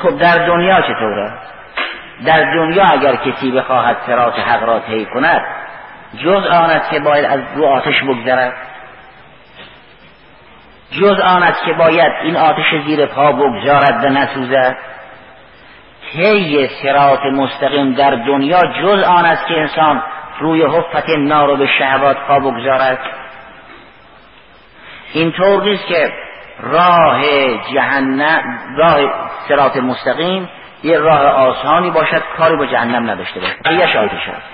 خب در دنیا چطوره؟ در دنیا اگر کسی بخواهد صراط حق را طی کند جز آن است که باید از رو آتش بگذرد، جز آن است که باید این آتش زیر پا بگذارد و نسوزد. طی صراط مستقیم در دنیا جز آن است که انسان روی حفت نار و به شهوات پا بگذارد. اینطور نیست که راه جهنم، راه صراط مستقیم یه راه آسانی باشد کاری با جهنم نداشته باشد، یه آتش است.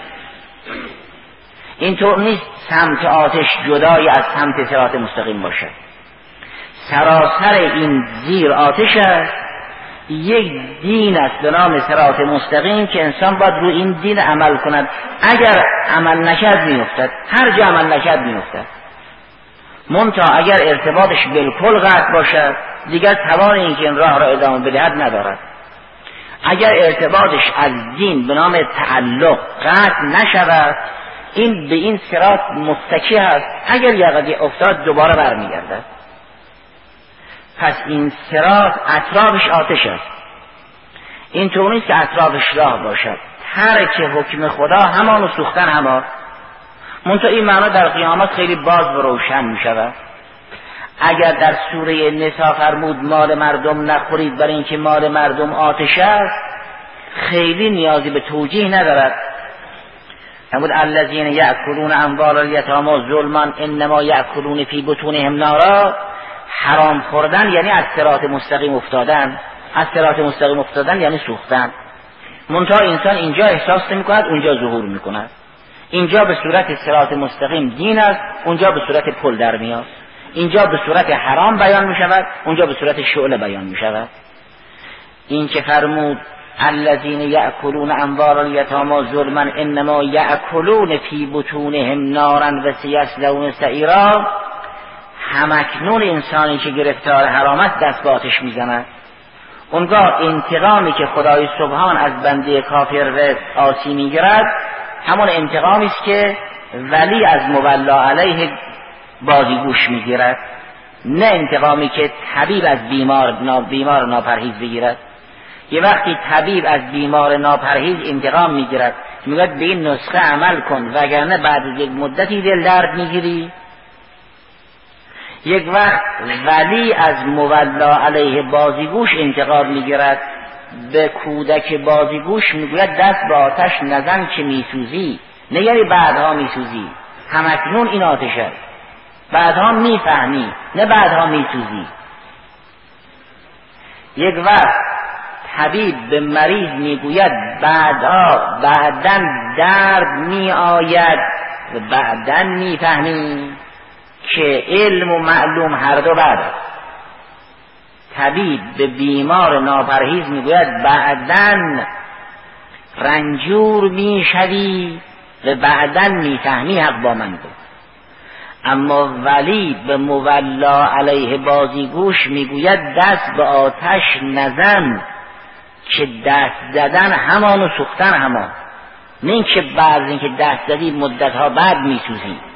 اینطور نیست سمت آتش جدای از سمت صراط مستقیم باشد. سراسر این زیر آتش است. یک دین است به نام صراط مستقیم که انسان باید روی این دین عمل کند. اگر عمل نکرد میافتد، هر جا عمل نکرد میافتد. منتها اگر ارتباطش بالکل قطع باشد دیگر توان اینکه این راه را ادامه بدهد ندارد. اگر ارتباطش از دین به نام تعلق قطع نشود این به این صراط متکی است، اگر یقدی افتاد دوباره برمیگردد. پس این صراط اطرافش آتش است. این طور نیست که اطرافش راه باشد. ترک حکم خدا همان و سوختن همان. منتها این معنا در قیامت خیلی باز و روشن می شود. اگر در سوره نساء فرمود مال مردم نخورید برای اینکه مال مردم آتش است، خیلی نیازی به توجیه ندارد. فرمود الذین یأکلون اموال الیتامی ظلما انما یأکلون فی بطونهم نارا. حرام خوردن یعنی از صراط مستقیم افتادن، از صراط مستقیم افتادن یعنی سوختن. منتها انسان اینجا احساس نمی کند، اونجا ظهور می کند. اینجا به صورت صراط مستقیم دین است، اونجا به صورت پل در میاد. اینجا به صورت حرام بیان می شود، اونجا به صورت شعله بیان می شود. این که فرمود الذین یأکلون اموال الیتامی ظلما انما یأکلون فی بطونهم نارا و سیصلون سعیرا. همکنون انسانی که گرفتار حرام است دست به آتش میزند. اونگاه انتقامی که خدای سبحان از بنده کافر و عاصی میگیرد همون انتقامی است که ولی از مولا علیه بازیگوش میگیرد، نه انتقامی که طبیب از بیمار ناپرهیز بگیرد. یه وقتی طبیب از بیمار ناپرهیز انتقام میگیرد میگوید به این نسخه عمل کن وگرنه بعد از یک مدتی دل درد میگیری. یک وقت ولی از مولا علیه بازیگوش انتقام میگیرد، به کودک بازیگوش میگوید دست به آتش نزن که میسوزی، نه یعنی بعدها میسوزی، همکنون این آتش است، بعدها میفهمی نه بعدها میسوزی. یک وقت طبیب به مریض میگوید بعدن درد می آید و بعدن میفهمی که علم و معلوم هر دو بعد است. طبیب به بیمار ناپرهیز میگوید بعدن رنجور میشوی و بعدن میفهمی حق با من بود. اما ولی به مولا علیه بازیگوش میگوید دست به آتش نزن که دست زدن همان و سوختن همان، نه اینکه بعد اینکه دست زدی مدتها بعد میسوزی.